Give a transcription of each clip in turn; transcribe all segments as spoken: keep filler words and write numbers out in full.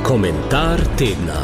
Komentar tedna.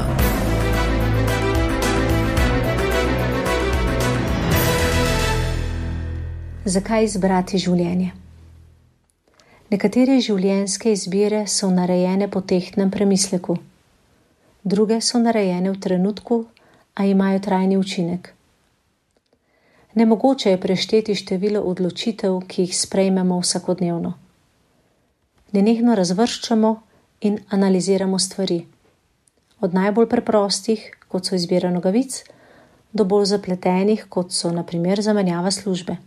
Zakaj izbrati življenje? Nekatere življenjske izbire so narejene po tehtnem premisleku, druge so narejene v trenutku, a imajo trajni učinek. Nemogoče je prešteti število odločitev, ki jih sprejmemo vsakodnevno. Nenehno razvrščamo in analiziramo stvari. Od najbolj preprostih, kot so izbira nogavic, do bolj zapletenih, kot so na primer zamenjava službe.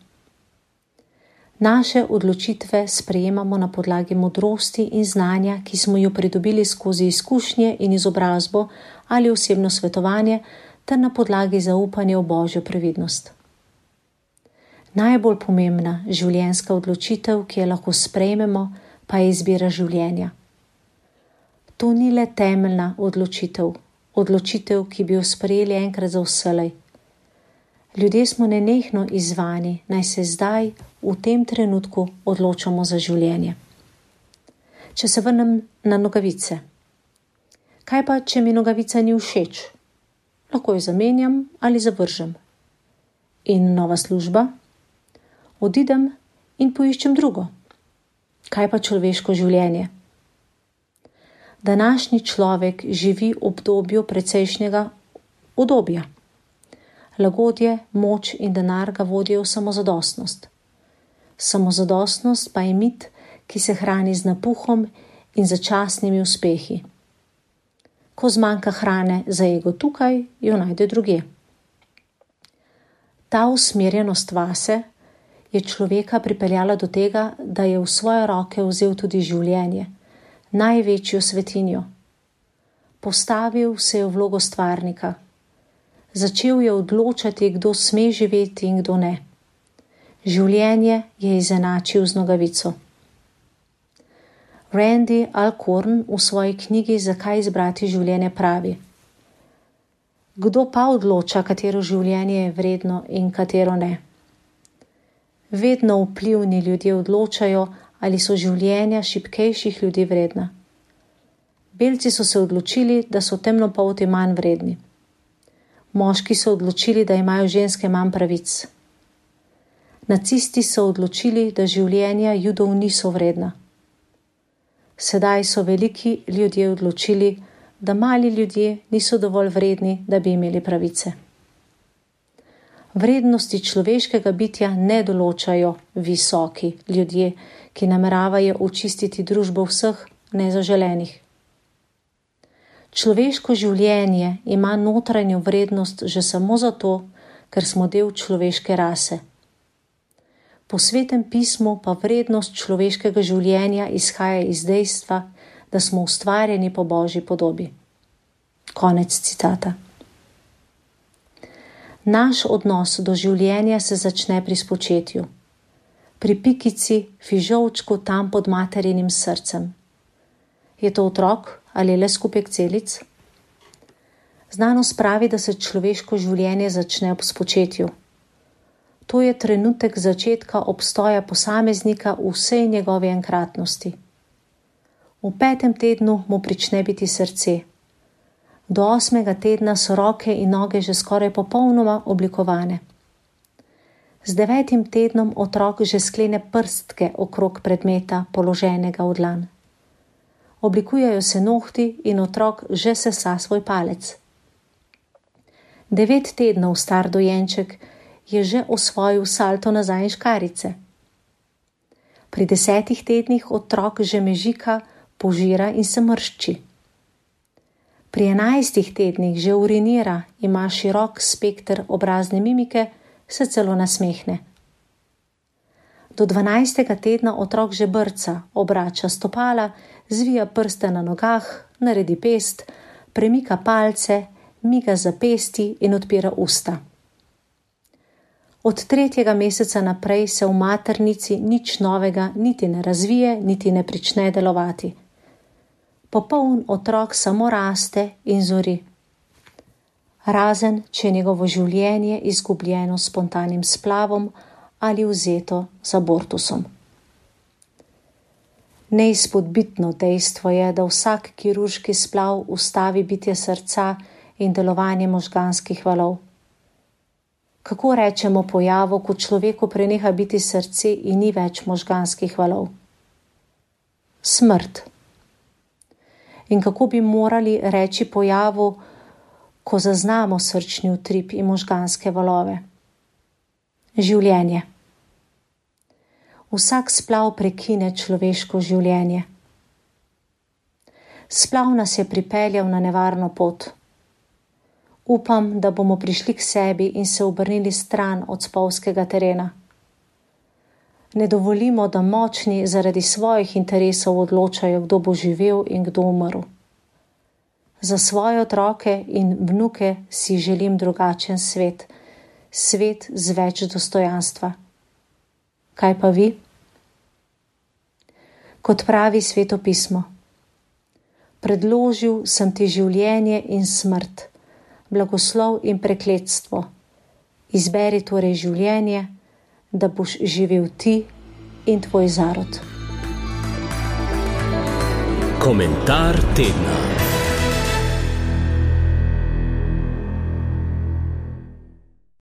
Naše odločitve sprejemamo na podlagi modrosti in znanja, ki smo jo pridobili skozi izkušnje in izobrazbo ali osebno svetovanje, ter na podlagi zaupanja v Božjo previdnost. Najbolj pomembna življenjska odločitev, ki jo lahko sprejmemo, pa je izbira življenja. To ni le temeljna odločitev, odločitev, ki bi jo sprejeli enkrat za vselej. Ljudje smo nenehno izzvani, naj se zdaj, v tem trenutku, odločamo za življenje. Če se vrnem na nogavice. Kaj pa, če mi nogavica ni všeč? Lahko jo zamenjam ali zavržem. In nova služba? Odidem in poiščem drugo. Kaj pa človeško življenje? Današnji človek živi v obdobju precejšnjega udobja. Lagodje, moč in denar ga vodijo v samozadostnost. Samozadostnost pa je mit, ki se hrani z napuhom in začasnimi uspehi. Ko zmanjka hrane za ego tukaj, jo najde drugje. Ta usmerjenost vase je človeka pripeljala do tega, da je v svoje roke vzel tudi življenje, največjo svetinjo. Postavil se je v vlogo stvarnika. Začel je odločati, kdo sme živeti in kdo ne. Življenje je izenačil z nogavico. Randy Alcorn v svoji knjigi Zakaj izbrati življenje pravi: Kdo pa odloča, katero življenje je vredno in katero ne? Vedno vplivni ljudje odločajo, ali so življenja šibkejših ljudi vredna. Belci so se odločili, da so temnopolti manj vredni. Moški so odločili, da imajo ženske manj pravic. Nacisti so odločili, da življenja Judov niso vredna. Sedaj so veliki ljudje odločili, da mali ljudje niso dovolj vredni, da bi imeli pravice. Vrednosti človeškega bitja ne določajo visoki ljudje, ki nameravajo očistiti družbo vseh nezaželenih. Človeško življenje ima notranjo vrednost že samo zato, ker smo del človeške rase. Po Svetem pismu pa vrednost človeškega življenja izhaja iz dejstva, da smo ustvarjeni po Božji podobi. Konec citata. Naš odnos do življenja se začne pri spočetju, pri pikici, fižolčku tam pod materinim srcem. Je to otrok ali le skupek celic? Znanost pravi, da se človeško življenje začne ob spočetju. To je trenutek začetka obstoja posameznika v vsej njegovi enkratnosti. V petem tednu mu prične biti srce. Do osmega tedna so roke in noge že skoraj popolnoma oblikovane. Z devetim tednom otrok že sklene prstke okrog predmeta, položenega v dlan. Oblikujejo se nohti in otrok že sesa svoj palec. Devet tednov star dojenček je že osvojil salto nazaj in škarice. Pri desetih tednih otrok že mežika, požira in se mršči. Pri enajstih tednih že urinira, ima širok spekter obrazne mimike, se celo nasmehne. Do dvanajstega tedna otrok že brca, obrača stopala, zvija prste na nogah, naredi pest, premika palce, miga zapesti in odpira usta. Od tretjega meseca naprej se v maternici nič novega niti ne razvije, niti ne prične delovati. Popoln otrok samo raste in zori. Razen, če je njegovo življenje izgubljeno s spontanim splavom ali vzeto z abortusom. Neizpodbitno dejstvo je, da vsak kirurški splav ustavi bitje srca in delovanje možganskih valov. Kako rečemo pojavu, ko človeku preneha biti srce in ni več možganskih valov? Smrt. In kako bi morali reči pojavu, ko zaznamo srčni utrip in možganske valove? Življenje. Vsak splav prekine človeško življenje. Splav nas je pripeljal na nevarno pot. Upam, da bomo prišli k sebi in se obrnili stran od spolzkega terena. Ne dovolimo, da močni zaradi svojih interesov odločajo, kdo bo živel in kdo umrl. Za svoje otroke in vnuke si želim drugačen svet, svet z več dostojanstva. Kaj pa vi? Kot pravi Sveto pismo: predložil sem ti življenje in smrt, blagoslov in prekletstvo. Izberi torej življenje, da boš živel ti in tvoj zarod. Komentar tedna.